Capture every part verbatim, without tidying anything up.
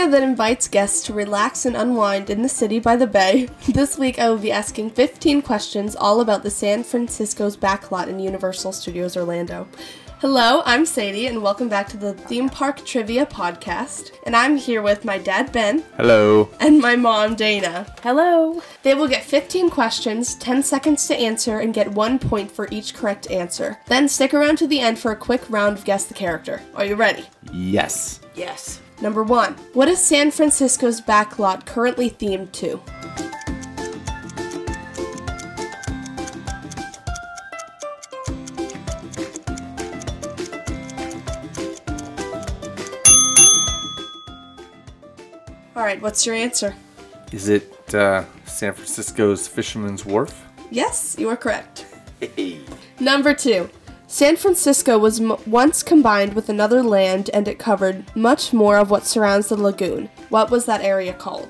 area that invites guests to relax and unwind in the city by the bay. This week I will be asking fifteen questions all about the San Francisco's backlot in Universal Studios Orlando. Hello, I'm Sadie, and welcome back to the Theme Park Trivia Podcast. And I'm here with my dad, Ben. Hello. And my mom, Dana. Hello. They will get fifteen questions, ten seconds to answer, and get one point for each correct answer. Then stick around to the end for a quick round of Guess the Character. Are you ready? Yes. Yes. Number one. What is San Francisco's backlot currently themed to? Alright, what's your answer? Is it uh, San Francisco's Fisherman's Wharf? Yes, you are correct. Hey. Number two. San Francisco was m- once combined with another land and it covered much more of what surrounds the lagoon. What was that area called?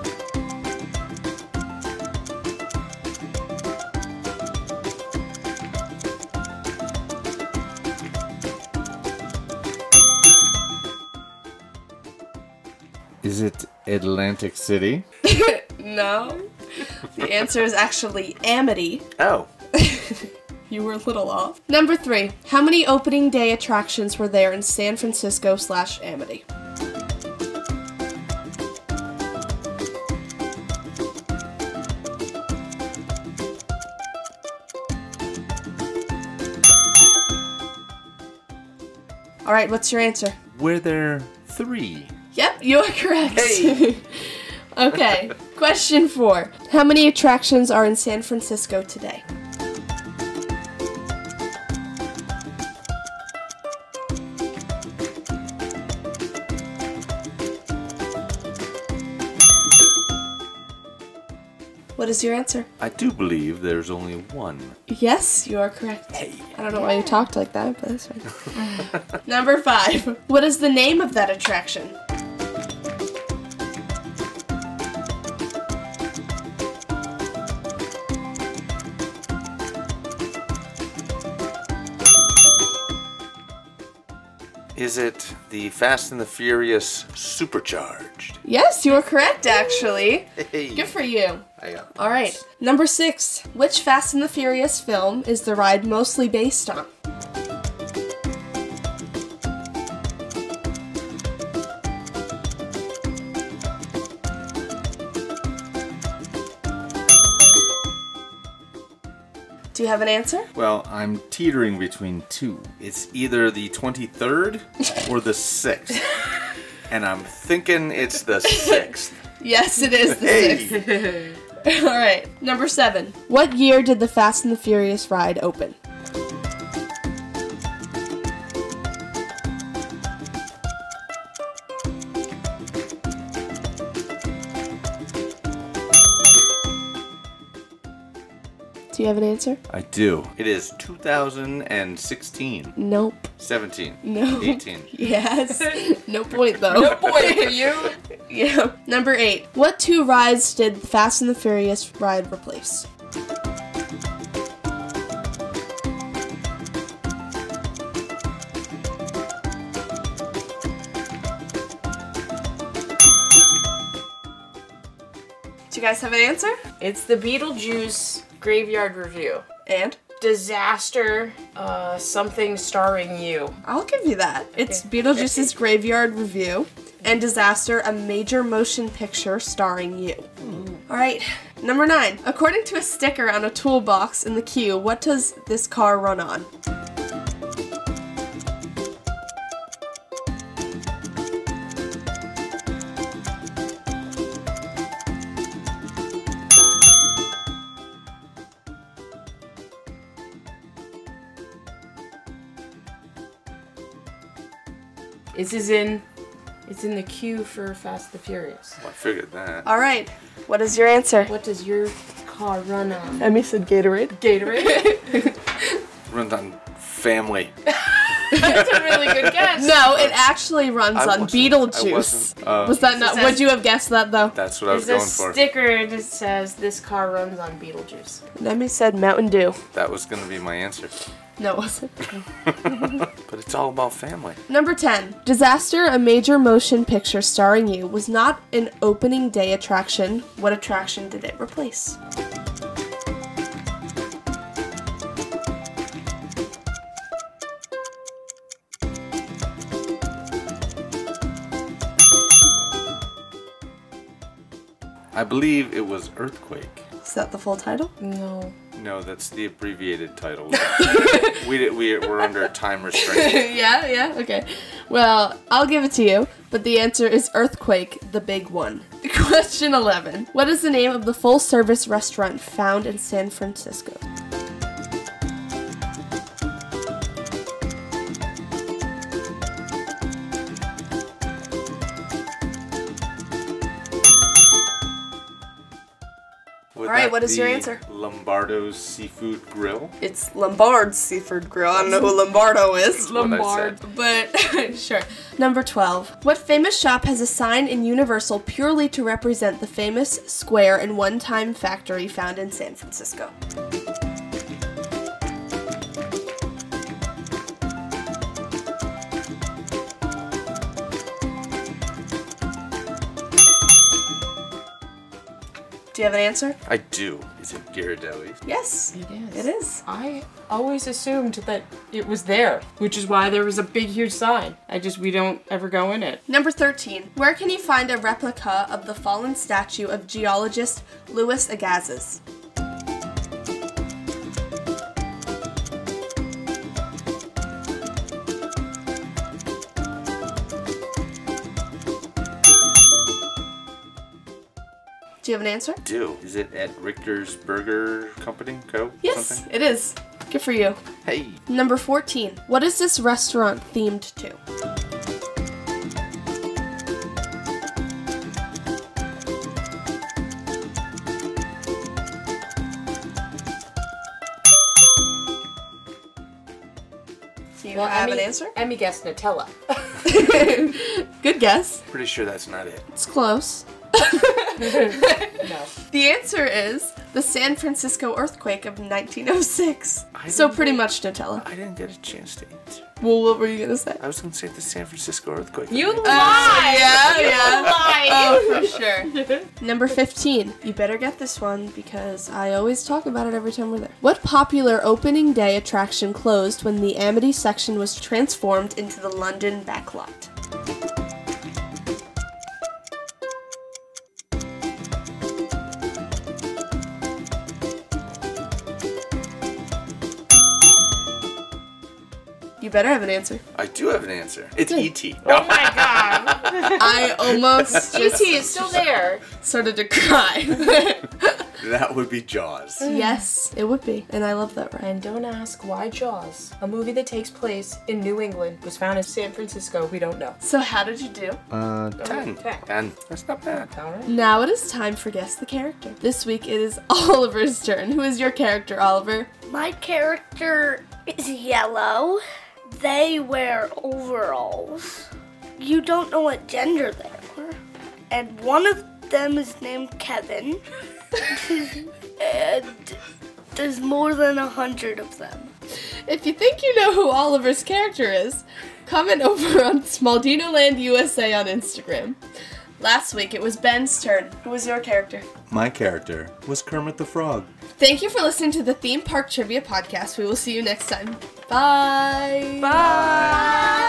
Is it Atlantic City? No. The answer is actually Amity. Oh. You were a little off. Number three. How many opening day attractions were there in San Francisco slash Amity? Alright, what's your answer? Were there three? Yep, you are correct. Hey. Okay, question four. How many attractions are in San Francisco today? What is your answer? I do believe there's only one. Yes, you are correct. Hey. I don't know why you talked like that, but that's fine. Number five. What is the name of that attraction? Is it the Fast and the Furious Supercharged? Yes, you are correct, actually. Hey. Good for you. I got All right. Number six. Which Fast and the Furious film is the ride mostly based on? Do you have an answer? Well, I'm teetering between two. It's either the twenty-third or the sixth. And I'm thinking it's the sixth. Yes, it is the Hey. sixth. All right. Number seven. What year did the Fast and the Furious ride open? Do you have an answer? I do. It is two thousand sixteen. Nope. seventeen. No. eighteen. Yes. No point, though. No point for you. Yeah. Number eight. What two rides did Fast and the Furious ride replace? Do you guys have an answer? It's the Beetlejuice Graveyard Review. And? Disaster, uh, something starring you. I'll give you that. It's Okay. Beetlejuice's Graveyard Review and Disaster, a major motion picture starring you. All right, number nine. According to a sticker on a toolbox in the queue, what does this car run on? This is in, it's in the queue for Fast and the Furious. Well, I figured that. All right, what is your answer? What does your car run on? Emmy said Gatorade. Gatorade. Runs on family. That's a really good guess. No, it actually runs I on wasn't- I Beetlejuice. wasn't, uh, Was that not? It says- Would you have guessed that though? That's what I was There's a going for. sticker that says this car runs on Beetlejuice. Demi said Mountain Dew. That was going to be my answer. No, it wasn't. But it's all about family. Number ten. Disaster, a major motion picture starring you, was not an opening day attraction. What attraction did it replace? I believe it was Earthquake. Is that the full title? No. No, that's the abbreviated title. we did, we we're under a time restraint. yeah, yeah, okay. Well, I'll give it to you, but the answer is Earthquake, the big one. Question eleven. What is the name of the full-service restaurant found in San Francisco? Would All right, that what is your be answer? Lombardo's Seafood Grill. It's Lombard's Seafood Grill. I don't know who Lombardo is. what I said. But, sure. Number twelve. What famous shop has a sign in Universal purely to represent the famous square and one-time factory found in San Francisco? Do you have an answer? I do. Is it Ghirardelli's? Yes. It is. It is. I always assumed that it was there, which is why there was a big, huge sign. I just, we don't ever go in it. Number thirteen. Where can you find a replica of the fallen statue of geologist Louis Agassiz? Do you have an answer? Do. Is it at Richter's Burger Company Co? Yes, Something? it is. Good for you. Hey. Number fourteen. What is this restaurant themed to? Do you have Emmy, an answer? Emmy guessed Nutella. Good guess. Pretty sure that's not it. It's close. No. The answer is the San Francisco earthquake of nineteen oh six. I So didn't pretty get- much Nutella. I didn't get a chance to answer. Well, what were you gonna say? I was going to say the San Francisco earthquake. You I think. lied! yeah, You yeah. lied! Oh, for sure. Number fifteen. You better get this one because I always talk about it every time we're there. What popular opening day attraction closed when the Amity section was transformed into the London backlot? You better have an answer. I do have an answer. It's E T Oh my god. I almost E just T is still there. started to cry. That would be Jaws. Yes, it would be. And I love that ride. And don't ask why Jaws, a movie that takes place in New England, was found in San Francisco. We don't know. So how did you do? Uh, ten. Okay. ten. That's not bad. All right. Now it is time for Guess the Character. This week it is Oliver's turn. Who is your character, Oliver? My character is yellow. They wear overalls. You don't know what gender they are. And one of them is named Kevin. And there's more than a hundred of them. If you think you know who Oliver's character is, comment over on Smaldino Land U S A on Instagram. Last week it was Ben's turn. Who was your character? My character was Kermit the Frog. Thank you for listening to the Theme Park Trivia Podcast. We will see you next time. Bye. Bye.